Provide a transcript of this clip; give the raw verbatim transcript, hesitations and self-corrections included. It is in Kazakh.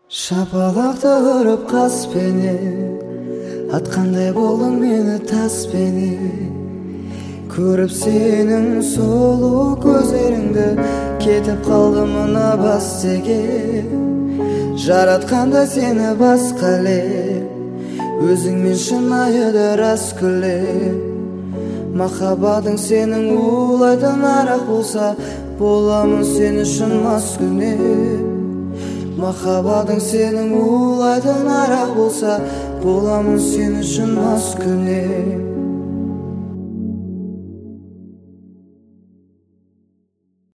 Шапалақта ұрып қаспенен атқандай болдың мені таспенен. Көріп сенің сұлу көздеріңді кетіп қалды мына бас теге. Жаратқанда сені басқале өзіңмен шынайы рас күле. Махаббатың сенің улайтын арақ болса, боламын сен үшін мас күне. Махаббатың сенің улайтын арақ болса, боламын сен үшін мас күне.